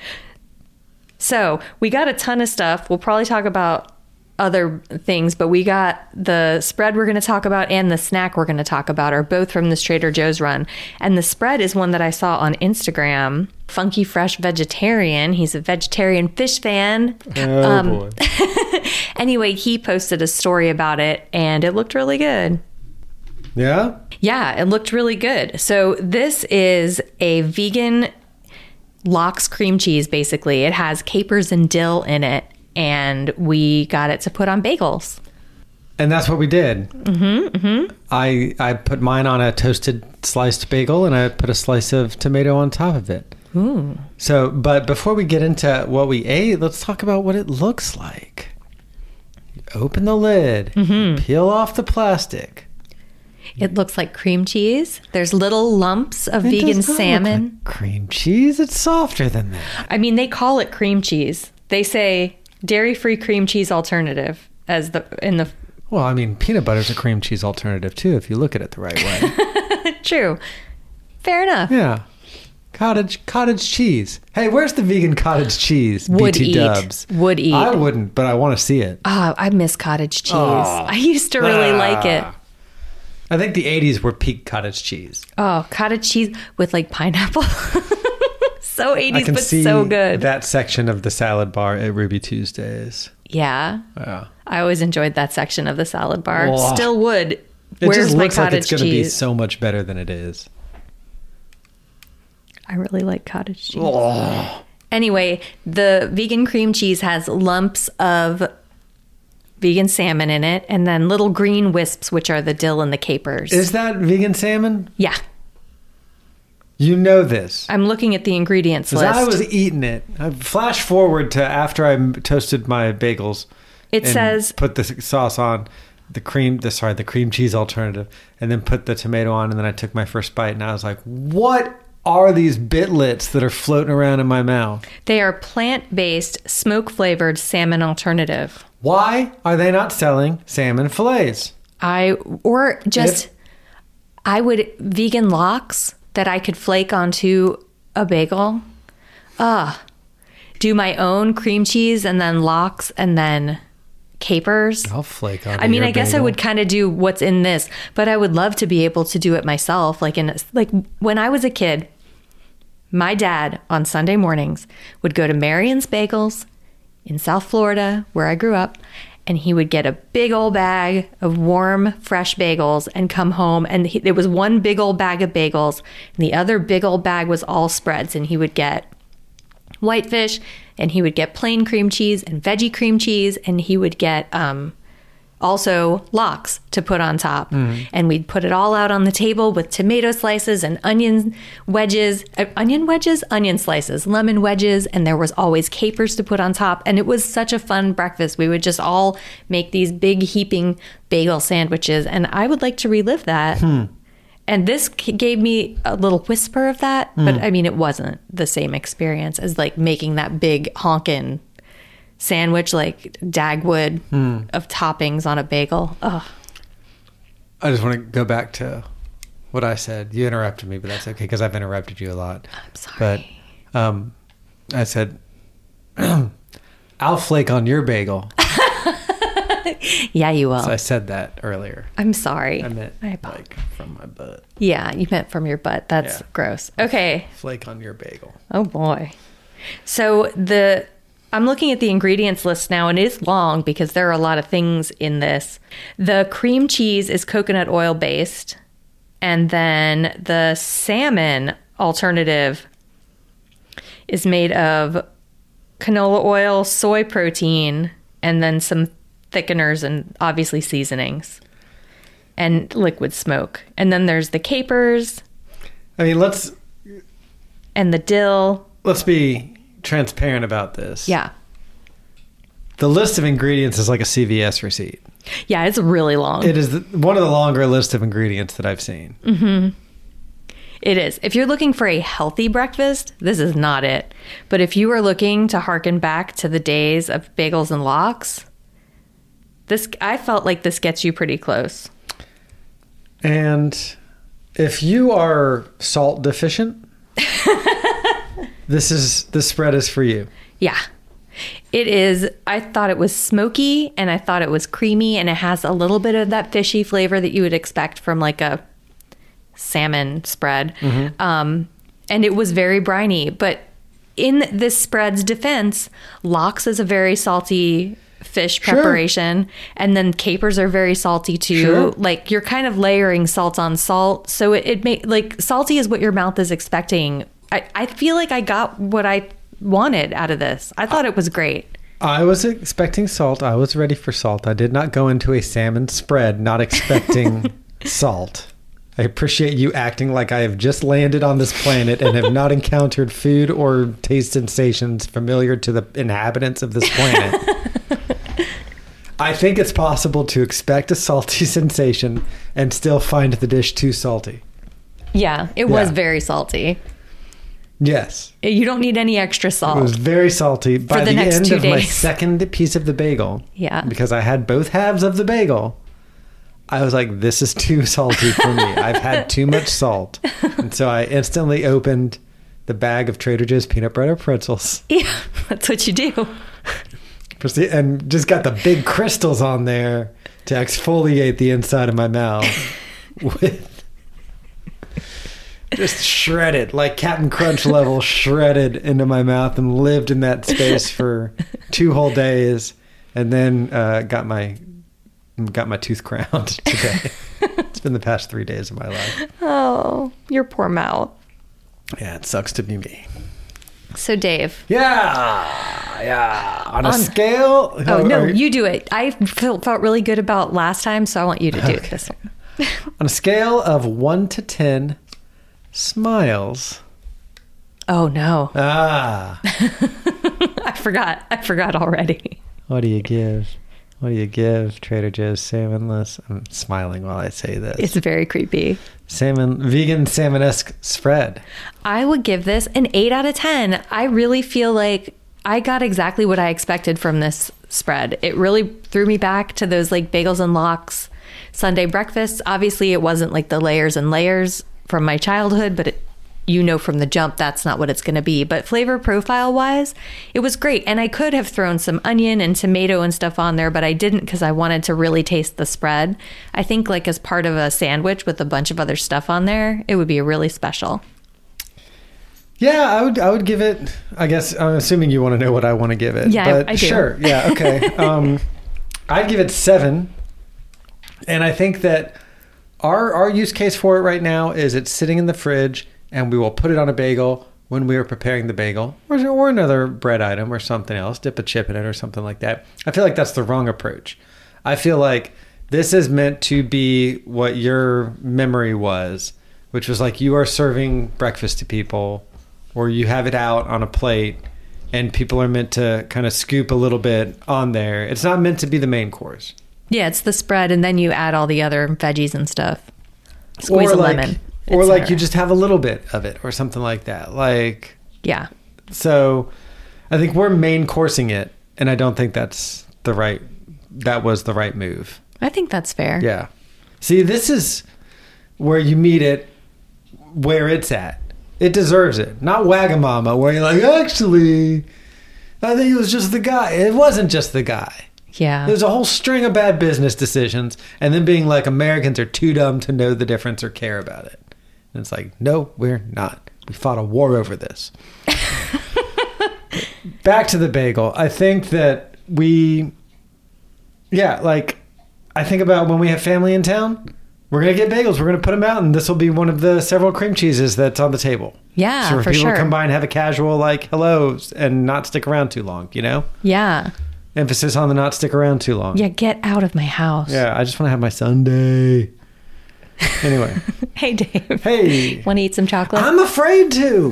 So we got a ton of stuff. We'll probably talk about other things, but we got the spread we're going to talk about and the snack we're going to talk about are both from this Trader Joe's run. And the spread is one that I saw on Instagram. Funky Fresh Vegetarian. He's a vegetarian fish fan. Oh, um, boy. Anyway, he posted a story about it and it looked really good. Yeah? Yeah, it looked really good. So this is a vegan lox cream cheese, basically. It has capers and dill in it. And we got it to put on bagels. And that's what we did. Mm-hmm, mm-hmm. I, I put mine on a toasted sliced bagel and I put a slice of tomato on top of it. Ooh. So, but before we get into what we ate, let's talk about what it looks like. You open the lid, mm-hmm. peel off the plastic. It looks like cream cheese. There's little lumps of it vegan does not salmon. Look like cream cheese? It's softer than that. I mean, they call it cream cheese. They say dairy-free cream cheese alternative as the in the. Well, I mean, peanut butter's a cream cheese alternative too, if you look at it the right way. True. Fair enough. Yeah. Cottage cottage cheese. Hey, where's the vegan cottage cheese? Would B T eat. Dubs. Would eat. I wouldn't, but I want to see it. Oh, I miss cottage cheese. Oh. I used to really ah. like it. I think the eighties were peak cottage cheese. Oh, cottage cheese with like pineapple. So eighties, I can but see so good. That section of the salad bar at Ruby Tuesdays. Yeah. Yeah. I always enjoyed that section of the salad bar. Oh. Still would. It Where's just my looks like it's cottage going to be cheese? so much better than it is. I really like cottage cheese. Oh. Anyway, the vegan cream cheese has lumps of vegan salmon in it and then little green wisps, which are the dill and the capers. Is that vegan salmon? Yeah. You know this. I'm looking at the ingredients list. As I was eating it, I flash forward to after I toasted my bagels. It and says put the sauce on, the cream, the sorry, the cream cheese alternative, and then put the tomato on, and then I took my first bite, and I was like, "What are these bitlets that are floating around in my mouth?" They are plant-based, smoke-flavored salmon alternative. Why are they not selling salmon fillets? I or just If, I would vegan lox that I could flake onto a bagel. Ah, do my own cream cheese and then lox and then capers. I'll flake on. I mean, your I guess bagel. I would kind of do what's in this, but I would love to be able to do it myself. Like in like when I was a kid, my dad on Sunday mornings would go to Marion's Bagels in South Florida, where I grew up, and he would get a big old bag of warm, fresh bagels and come home. And he, there was one big old bag of bagels, and the other big old bag was all spreads. And he would get whitefish, and he would get plain cream cheese and veggie cream cheese, and he would get um, also lox to put on top. Mm. And we'd put it all out on the table with tomato slices and onion wedges, uh, onion wedges, onion slices, lemon wedges, and there was always capers to put on top. And it was such a fun breakfast. We would just all make these big heaping bagel sandwiches, and I would like to relive that. Hmm. And this gave me a little whisper of that, but Mm. I mean, it wasn't the same experience as like making that big honkin' sandwich, like Dagwood Mm. of toppings on a bagel. Ugh. I just want to go back to what I said. You interrupted me, but that's okay because I've interrupted you a lot. I'm sorry. But um, I said I'll flake on your bagel. Yeah, you will. So I said that earlier. I'm sorry. I meant I like from my butt. Yeah, you meant from your butt. That's Yeah. gross. Okay. Flake on your bagel. Oh boy. So the I'm looking at the ingredients list now, and it is long because there are a lot of things in this. The cream cheese is coconut oil based, and then the salmon alternative is made of canola oil, soy protein, and then some thickeners and obviously seasonings and liquid smoke. And then there's the capers. I mean, let's and the dill. Let's be transparent about this. Yeah. The list of ingredients is like a C V S receipt. Yeah, it's really long. It is the, one of the longer lists of ingredients that I've seen. Mm-hmm. It is. If you're looking for a healthy breakfast, this is not it. But if you are looking to harken back to the days of bagels and lox, this I felt like this gets you pretty close. And if you are salt deficient, this is this spread is for you. Yeah. It is. I thought it was smoky and I thought it was creamy, and it has a little bit of that fishy flavor that you would expect from like a salmon spread. Mm-hmm. Um, and it was very briny. But in this spread's defense, lox is a very salty fish preparation. Sure. And then capers are very salty too. Sure. Like you're kind of layering salt on salt. So it, it make like salty is what your mouth is expecting. I, I feel like I got what I wanted out of this. I thought it was great. I was expecting salt. I was ready for salt. I did not go into a salmon spread not expecting salt. I appreciate you acting like I have just landed on this planet and have not encountered food or taste sensations familiar to the inhabitants of this planet. I think it's possible to expect a salty sensation and still find the dish too salty. Yeah, it was yeah. very salty. Yes. You don't need any extra salt. It was very salty. By the, the next end two of days. my second piece of the bagel, yeah, because I had both halves of the bagel, I was like, this is too salty for me. I've had too much salt. And so I instantly opened the bag of Trader Joe's peanut butter pretzels. Yeah, that's what you do. And just got the big crystals on there to exfoliate the inside of my mouth with just shredded, like Captain Crunch level, shredded into my mouth, and lived in that space for two whole days, and then uh, got my got my tooth crowned today. It's been the past three days of my life. Oh, your poor mouth. Yeah, it sucks to be me. So, Dave. Yeah, yeah. On a on, scale. Oh, no, you, you do it. I felt, felt really good about last time, so I want you to do okay. this one. On a scale of one to ten smiles. Oh, no. Ah. I forgot. I forgot already. What do you give? What do you give Trader Joe's salmonless? I'm smiling while I say this. It's very creepy. Salmon, vegan salmon-esque spread. I would give this an eight out of ten. I really feel like I got exactly what I expected from this spread. It really threw me back to those like bagels and lox Sunday breakfasts. Obviously, it wasn't like the layers and layers from my childhood, but it, you know from the jump that's not what it's going to be. But flavor profile wise, it was great. And I could have thrown some onion and tomato and stuff on there, but I didn't because I wanted to really taste the spread. I think like as part of a sandwich with a bunch of other stuff on there, it would be really special. Yeah, I would I would give it, I guess, I'm assuming you want to know what I want to give it. Yeah, but I, I do. Sure, yeah, okay. um, I'd give it seven. And I think that our our use case for it right now is it's sitting in the fridge, and we will put it on a bagel when we are preparing the bagel, or, or another bread item or something else, dip a chip in it or something like that. I feel like that's the wrong approach. I feel like this is meant to be what your memory was, which was like you are serving breakfast to people, or you have it out on a plate, and people are meant to kind of scoop a little bit on there. It's not meant to be the main course. Yeah, it's the spread, and then you add all the other veggies and stuff. Squeeze or a like, lemon. Or like you just have a little bit of it or something like that. Like, yeah. So I think we're main coursing it, and I don't think that's the right, that was the right move. I think that's fair. Yeah. See, this is where you meet it where it's at. It deserves it. Not Wagamama, where you're like, actually, I think it was just the guy. It wasn't just the guy. Yeah. There's a whole string of bad business decisions, and then being like, Americans are too dumb to know the difference or care about it. And it's like, no, we're not. We fought a war over this. Back to the bagel. I think that we, yeah, like, I think about when we have family in town, we're going to get bagels. We're going to put them out, and this will be one of the several cream cheeses that's on the table. Yeah, so for, for people sure. to come by and have a casual, like, hello, and not stick around too long, you know? Yeah. Emphasis on the not stick around too long. Yeah, get out of my house. Yeah, I just want to have my Sunday. Anyway. Hey, Dave. Hey. Want to eat some chocolate? I'm afraid to.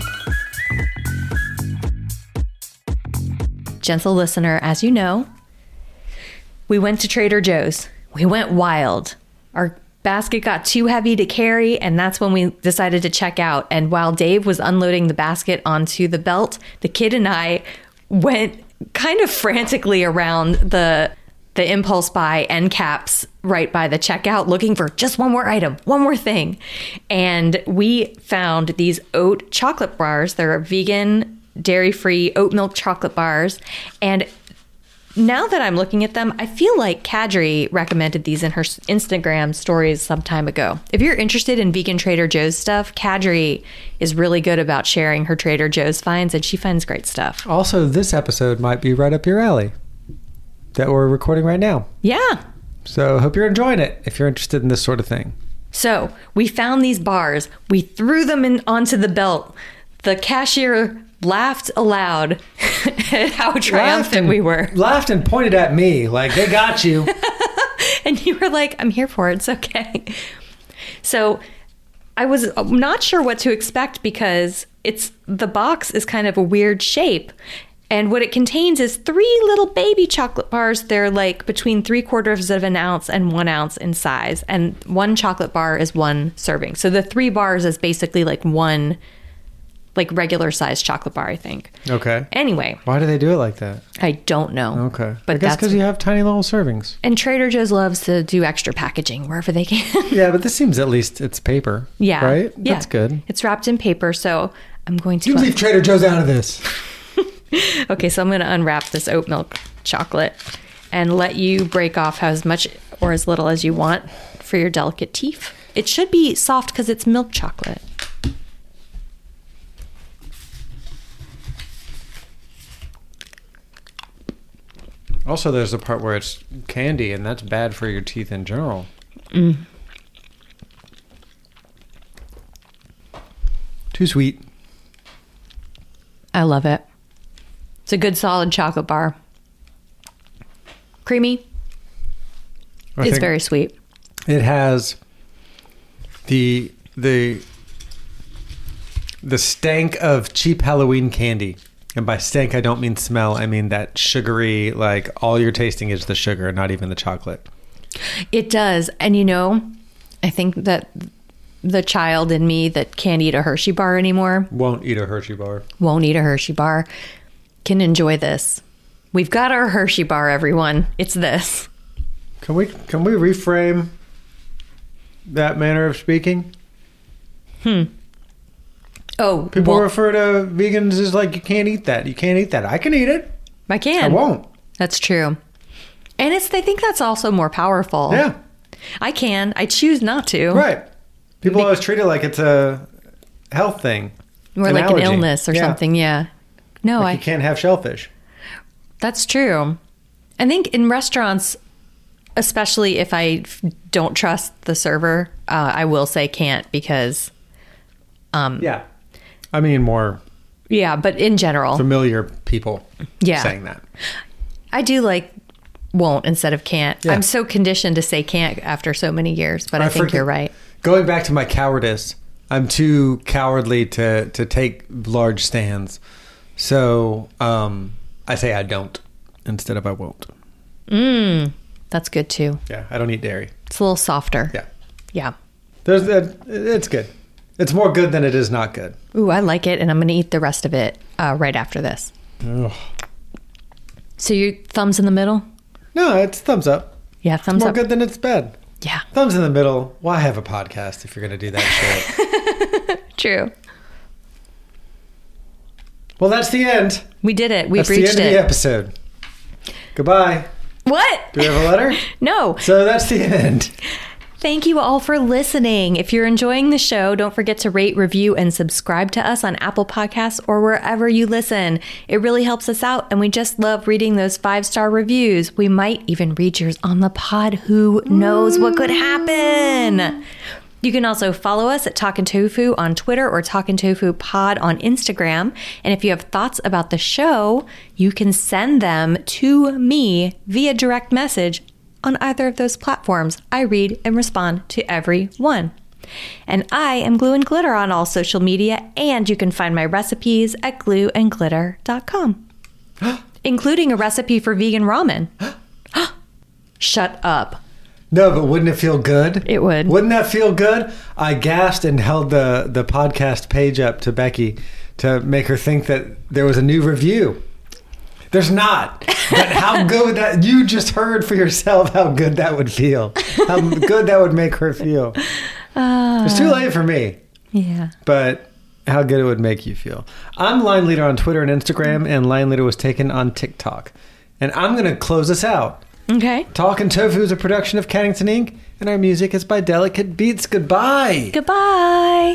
Gentle listener, as you know, we went to Trader Joe's. We went wild. Our basket got too heavy to carry, and that's when we decided to check out. And while Dave was unloading the basket onto the belt, the kid and I went kind of frantically around the the impulse buy end caps right by the checkout, looking for just one more item, one more thing. And we found these oat chocolate bars. They're vegan, dairy-free oat milk chocolate bars. And now that I'm looking at them, I feel like Kadri recommended these in her Instagram stories some time ago. If you're interested in vegan Trader Joe's stuff, Kadri is really good about sharing her Trader Joe's finds, and she finds great stuff. Also, this episode might be right up your alley that we're recording right now. Yeah. So hope you're enjoying it if you're interested in this sort of thing. So we found these bars. We threw them in onto the belt. The cashier laughed aloud at how triumphant and, we were. Laughed and pointed at me like, they got you. And you were like, I'm here for it. It's okay. So I was not sure what to expect because it's the box is kind of a weird shape. And what it contains is three little baby chocolate bars. They're like between three quarters of an ounce and one ounce in size. And one chocolate bar is one serving. So the three bars is basically like one like regular sized chocolate bar, I think. Okay. Anyway. Why do they do it like that? I don't know. Okay. But I guess that's because you have tiny little servings. And Trader Joe's loves to do extra packaging wherever they can. Yeah, but this seems at least it's paper. Yeah. Right? Yeah. That's good. It's wrapped in paper, so I'm going to... You leave Trader Joe's out of this. Okay, so I'm going to unwrap this oat milk chocolate and let you break off as much or as little as you want for your delicate teeth. It should be soft because it's milk chocolate. Also, there's the part where it's candy, and that's bad for your teeth in general. Mm. Too sweet. I love it. It's a good solid chocolate bar. Creamy. I It's think very sweet. It has the the the stank of cheap Halloween candy. And by stank, I don't mean smell. I mean that sugary, like all you're tasting is the sugar, not even the chocolate. It does. And you know, I think that the child in me that can't eat a Hershey bar anymore Won't eat a Hershey bar. won't eat a Hershey bar can enjoy this. We've got our Hershey bar, everyone. It's this. Can we can we reframe that manner of speaking? Hmm. Oh, People well, refer to vegans as like, you can't eat that. You can't eat that. I can eat it. I can. I won't. That's true. And it's. I think that's also more powerful. Yeah. I can. I choose not to. Right. People always treat it like it's a health thing. Or an like allergy. an illness or Yeah. something. Yeah. No, Like I. you can't have shellfish. That's true. I think in restaurants, especially if I f- don't trust the server, uh, I will say can't because. Um, Yeah. I mean, more Yeah, but in general, familiar people Yeah. saying that. I do like won't instead of can't. Yeah. I'm so conditioned to say can't after so many years, but I, I think forget- you're right. Going back to my cowardice, I'm too cowardly to, to take large stands. So um, I say I don't instead of I won't. Mm, that's good too. Yeah, I don't eat dairy. It's a little softer. Yeah. Yeah. There's that. It's good. It's more good than it is not good. Ooh, I like it, and I'm going to eat the rest of it uh, right after this. Ugh. So your thumbs in the middle? No, it's thumbs up. Yeah, thumbs More up. good than it's bad. Yeah. Thumbs in the middle. Why have a podcast if you're going to do that shit? True. Well, that's the end. We did it. We've that's reached the end it. of the episode. Goodbye. What? Do we have a letter? No. So that's the end. Thank you all for listening. If you're enjoying the show, don't forget to rate, review, and subscribe to us on Apple Podcasts or wherever you listen. It really helps us out, and we just love reading those five-star reviews. We might even read yours on the pod. Who knows what could happen? You can also follow us at Talkin' Tofu on Twitter or Talkin' Tofu Pod on Instagram. And if you have thoughts about the show, you can send them to me via direct message on either of those platforms. I read and respond to every one. And I am Glue and Glitter on all social media, and you can find my recipes at glue and glitter dot com, including a recipe for vegan ramen. Shut up. No, but wouldn't it feel good? It would. Wouldn't that feel good? I gasped and held the, the podcast page up to Becky to make her think that there was a new review. There's not. But how good would that... You just heard for yourself how good that would feel. How good that would make her feel. Uh, it's too late for me. Yeah. But how good it would make you feel. I'm Line Leader on Twitter and Instagram, and Line Leader was taken on TikTok. And I'm going to close this out. Okay. Talkin' Tofu is a production of Caddington Incorporated, and our music is by Delicate Beats. Goodbye. Goodbye.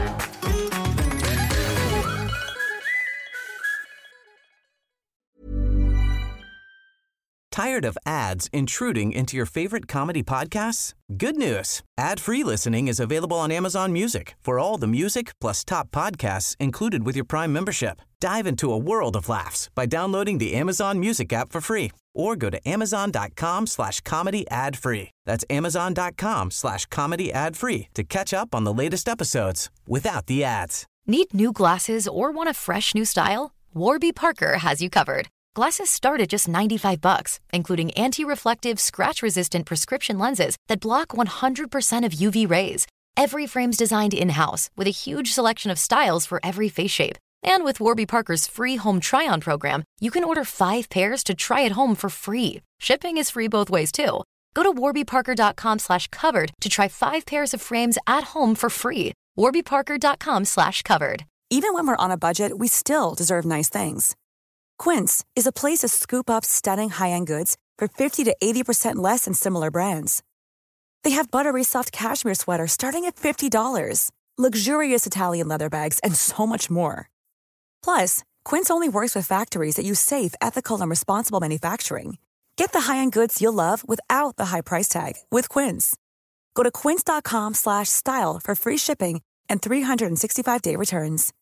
Tired of ads intruding into your favorite comedy podcasts? Good news. Ad-free listening is available on Amazon Music for all the music plus top podcasts included with your Prime membership. Dive into a world of laughs by downloading the Amazon Music app for free or go to amazon.com slash comedy ad free. That's amazon.com slash comedy ad free to catch up on the latest episodes without the ads. Need new glasses or want a fresh new style? Warby Parker has you covered. Glasses start at just ninety-five bucks, including anti-reflective, scratch-resistant prescription lenses that block one hundred percent of U V rays. Every frame's designed in-house with a huge selection of styles for every face shape. And with Warby Parker's free home try-on program, you can order five pairs to try at home for free. Shipping is free both ways, too. Go to warbyparker.com slash covered to try five pairs of frames at home for free. warbyparker.com slash covered. Even when we're on a budget, we still deserve nice things. Quince is a place to scoop up stunning high-end goods for fifty to eighty percent less than similar brands. They have buttery soft cashmere sweaters starting at fifty dollars, luxurious Italian leather bags, and so much more. Plus, Quince only works with factories that use safe, ethical, and responsible manufacturing. Get the high-end goods you'll love without the high price tag with Quince. Go to quince.com slash style for free shipping and three sixty-five day returns.